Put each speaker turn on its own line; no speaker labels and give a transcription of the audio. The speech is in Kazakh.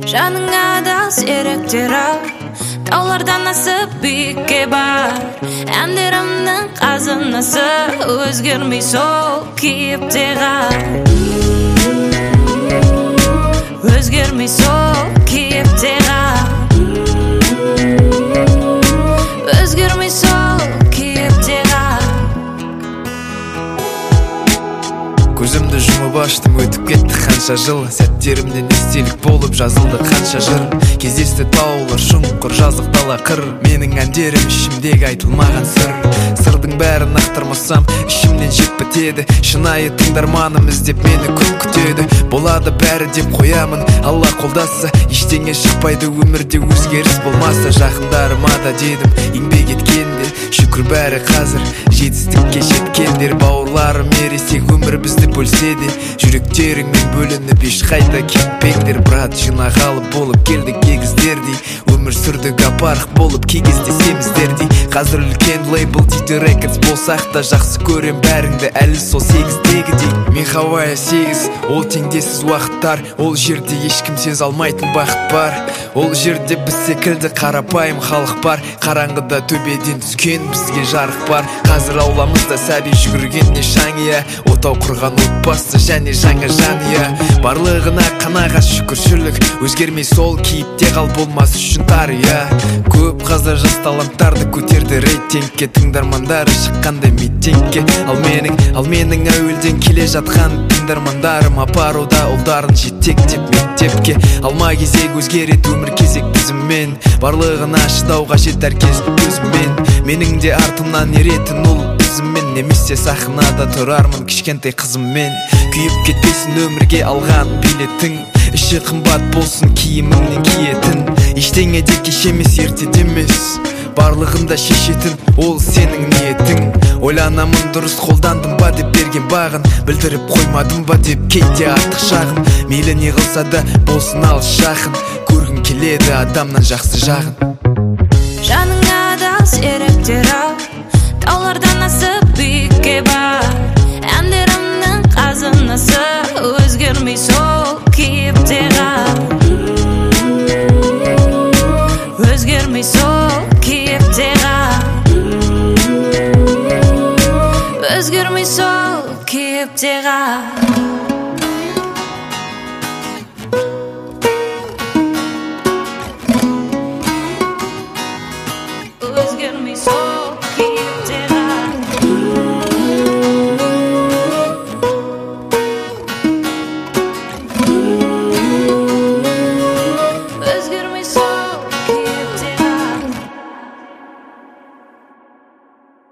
Жаныңа адал серіктер ал, таулардан асып биікке бар. Әндерімнің қазынасы өзгермей сол кейіпте қал. Өзгермей сол кейіпте қал. Өзгермей сол кейіпте қал.
Көзімді жұмып аштым, өтіп кетті қанша жыл. Сәттерімнен естелік болып жазылды қанша жыр. Кездесті таулар, шұңқыр, жазық дала қыр. Менің әндерім ішімдегі айтылмаған сыр. Сырдың бәрін ақтармасам ішімнен жеп бітеді. Шынайы тыңдарманым іздеп мені көп күтеді. Болады бәрі деп қоямын, Алла қолдаса. Ештеңе шықпайды өмірде өзгеріс болмаса. Жақындарыма да дедім, еңбек еткенде шүкір бәрі қазір жетістікке жеткендер. Бауырларым ересек өмір бізді бөлсе де, жүректеріңмен бөлініп ешқайда кетпеңдер. Брат, жинағалы болып келдік егіздердей, өмір сүрдік апарық болып кездесеміздердей. Қазір үлкен лейбл дейді рекордс болсақ та, жақсы көрем бәріңді әлі сол 8-дегідей. Мен Хавайя 8, ол теңдессіз уақыттар. Ол жерде ешкімсіз алмайтын бақыт бар. Ол жерде біз секілді қарапайым халық бар. Қараңғыда төбеден түскен бізге жарық бар. Қазір ауламызда сәби жүгіргенне шаңия, отау құрған отбасы және жаңа жанұя. Барлығына қанағат шүкіршілік, өзгермей сол кейіпте қал, болмас үшін тария. Көп қазір жас таланттарды көтерді рейтингке, тыңдармандары шыққандай митингке. Ал менің әуелден келе жатқан тыңдармандарым апаруда ұлдарын жетектеп мектепке. Алма кезек өзгерет өмір кезек тізіммен, барлығына шыдауға жетер кез өзіммен. Менің де артымнан еретін ұл өзіммен, немесе сахнада тұрармын кішкентай қызыммен. Күйіп кетпесін өмірге алған билетің, іші қымбат болсын киіміңнен киетін. Ештеңе де кеш емес, ерте демес, барлығында шешетін ол сенің ниетің. Ойланамын, дұрыс қолдандым ба деп берген бағын, білдіріп қоймадым ба деп кейде артық шағым. Мейлі не қылса да болсын алыс жақын, көргің келеді адамнан жақсы жағын.
Жаныңа адал серіктер ал, таулардан асып биікке бар.